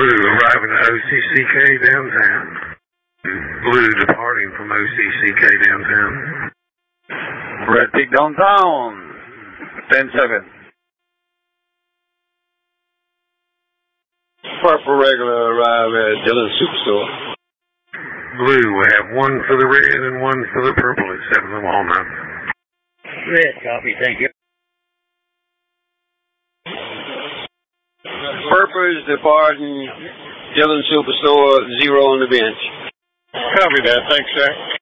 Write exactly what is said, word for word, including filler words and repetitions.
Blue arriving at O C C K downtown. Blue departing from O C C K downtown. Red Peak downtown. ten seven. Purple regular arrive at Dillon Superstore. Blue will have one for the red and one for the purple at seven of Walnut. Red copy, thank you. Purple is departing Dillon Superstore, zero on the bench. Copy that, thanks, sir.